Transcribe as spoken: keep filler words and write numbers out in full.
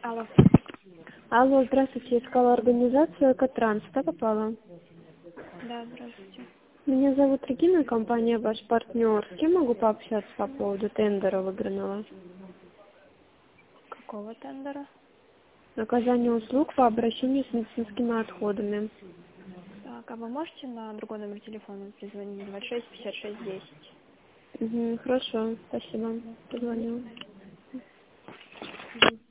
Алло. Алло, здравствуйте, искала организацию «Экотранс». Что попала? Да, здравствуйте. Меня зовут Регина, компания «Ваш партнер». С кем могу пообщаться по поводу тендера выигранного? Какого тендера? Оказание услуг по обращению с медицинскими отходами. Так, а вы можете на другой номер телефона перезвонить? двадцать шесть пятьдесят шесть десять. Угу, хорошо, спасибо. Мгм. До Позвоню. свидания. Мгм.